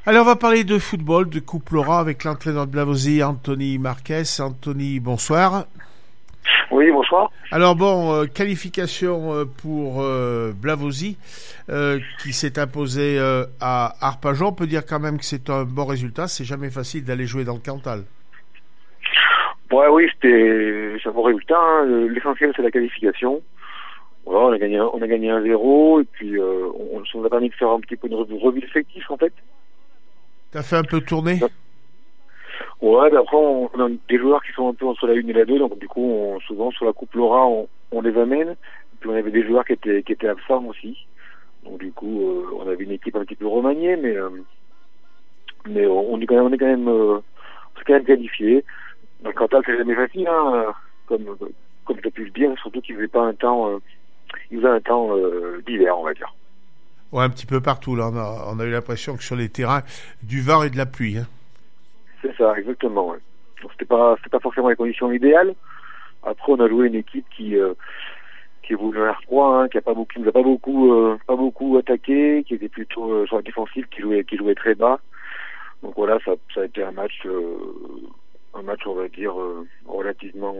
Alors, on va parler de football, de Coupe Laura avec l'entraîneur de Blavozy, Anthony Marquez. Anthony, bonsoir. Oui, bonsoir. Alors bon, qualification pour Blavozy qui s'est imposé à Arpajon. On peut dire quand même que c'est un bon résultat. C'est jamais facile d'aller jouer dans le Cantal. Ouais, oui, c'est un bon résultat. Hein. L'essentiel, c'est la qualification. Voilà, on a gagné 1-0 et puis on nous a permis de faire un petit peu une revue d'effectifs en fait. T'as fait un peu tourner? Ouais, ben après on a des joueurs qui sont un peu entre la 1 et la 2, donc du coup souvent sur la Coupe Laura on les amène. Et puis on avait des joueurs qui étaient absents aussi. Donc du coup on avait une équipe un petit peu remaniée, mais on est quand même qualifié. Donc Cantal c'est jamais facile, hein, comme tu as pu le dire, surtout qu'il faisait pas un temps d'hiver, on va dire. Ouais, un petit peu partout là. On a eu l'impression que sur les terrains du vent et de la pluie. Hein. C'est ça, exactement. Ouais. Donc c'était pas forcément les conditions idéales. Après, on a joué une équipe qui évolue en R3, hein, qui nous a pas beaucoup attaqué, qui était plutôt sur la défensive, qui jouait très bas. Donc voilà, ça a été un match on va dire relativement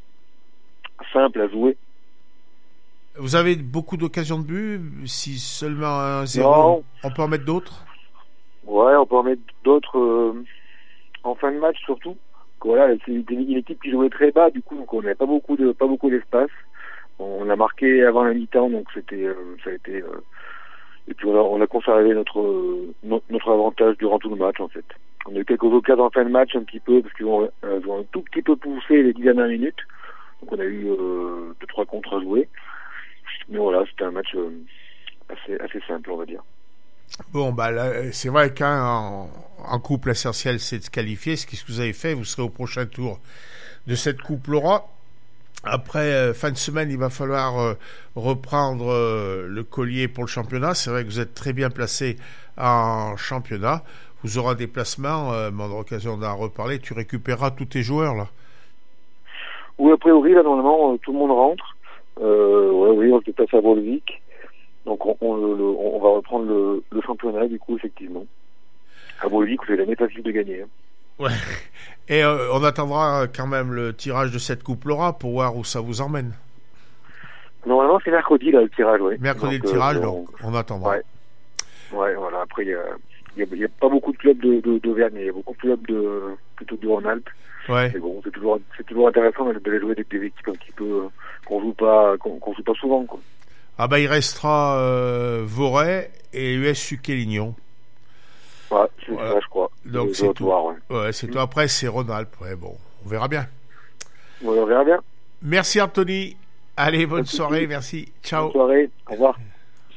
simple à jouer. Vous avez beaucoup d'occasions de but. Si seulement un 0, non. On peut en mettre d'autres. Ouais, on peut en mettre d'autres en fin de match surtout. Voilà, c'est une équipe qui jouait très bas, du coup, donc on n'avait pas beaucoup d'espace. On a marqué avant la mi-temps, donc ça a été. Et puis on a conservé notre avantage durant tout le match en fait. On a eu quelques occasions en fin de match un petit peu parce qu'ils ont un tout petit peu poussé les 10 dernières minutes. Donc on a eu 2-3 contre à jouer. Mais voilà, c'était un match assez simple, on va dire. Bon, bah là, c'est vrai qu'en coupe, l'essentiel, c'est de se qualifier. Ce que vous avez fait, vous serez au prochain tour de cette Coupe Laura. Après, fin de semaine, il va falloir reprendre le collier pour le championnat. C'est vrai que vous êtes très bien placé en championnat. Vous aurez des placements, on aura l'occasion d'en reparler. Tu récupéreras tous tes joueurs, là. Oui, a priori, là, normalement, tout le monde rentre. Oui, on se déplace à Volvic. Donc on va reprendre le championnat, du coup, effectivement. À Volvic, c'est jamais facile de gagner. Hein. Ouais. Et on attendra quand même le tirage de cette Coupe Laura pour voir où ça vous emmène. Normalement, c'est mercredi, là, le tirage, oui. Mercredi, donc, le tirage, donc on attendra. Ouais, voilà. Après, il y a pas beaucoup de clubs d'Auvergne, il y a beaucoup de clubs plutôt du Rhône-Alpes. Ouais. Mais bon, c'est toujours intéressant d'aller jouer avec des équipes un petit peu qu'on joue pas souvent, quoi. Ah bah il restera Voray et US Quélignon. Ouais, c'est ça, je crois. Donc c'est tout. Ouais, c'est tout. Après c'est Rhône-Alpes. Ouais, bon, on verra bien. Ouais, on verra bien. Merci Anthony. Allez, bonne soirée, merci. Ciao. Bonne soirée. Au revoir.